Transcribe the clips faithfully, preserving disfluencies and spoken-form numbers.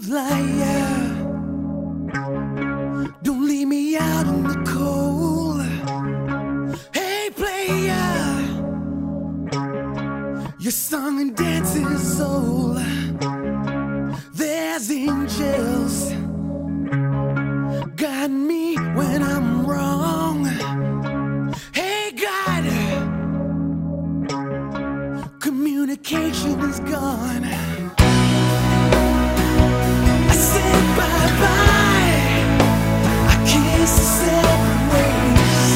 Smooth liar, don't leave me out in the cold. Hey player, your song and dance is old. There's angels guide me when I'm wrong. Hey God, communication is gone. I said bye-bye, I kissed the separate ways.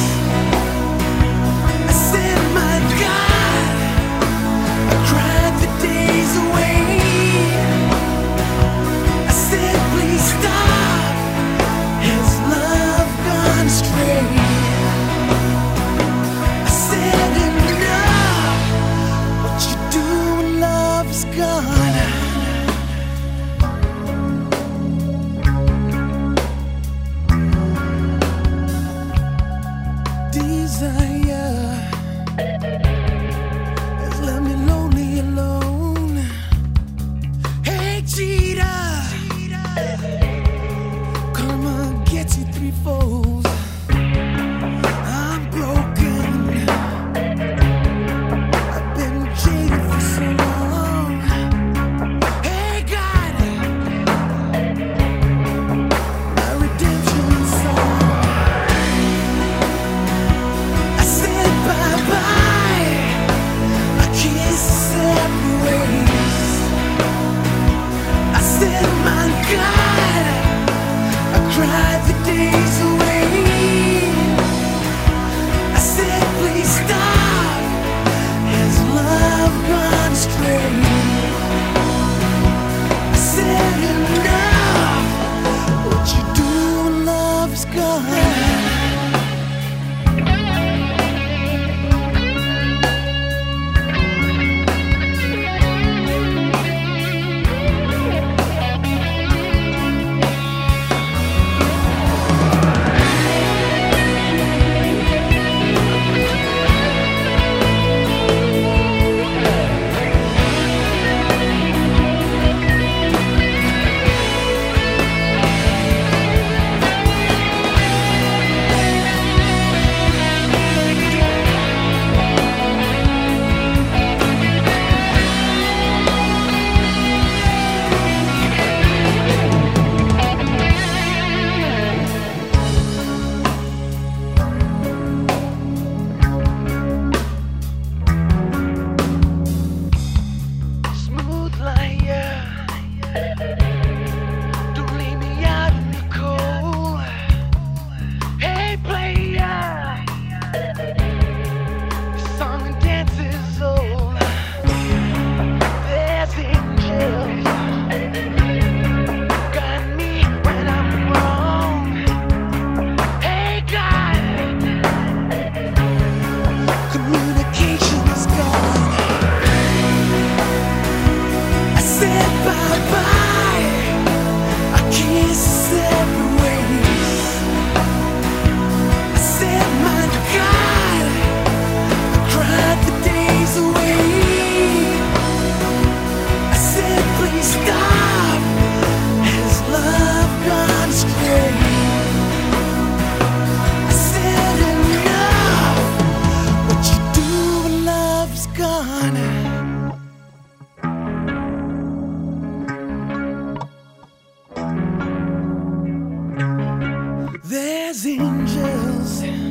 I said my God, I cried the days away. I said please stop, has love gone astray? I said enough, what you do when love's gone. Desire has left me lonely alone. Hey cheetah, karma gets you threefold. I'm broken, I've been jaded for so long. Hey God, my redemption song. I said bye-bye, I kissed separate ways. I said my God, I cried the days away. I said please stop, has love gone astray? I said enough, what you do when love's gone. Smooth liar, don't leave me out in the cold. Hey player, your song and dance is old. There's angels guide me when I'm wrong. Hey God, communication is gone. I said bye-bye, I kissed separate ways. I said my God, I cried the days away. I said please stop, has love gone astray? I said enough, what you do when love's gone. There's angels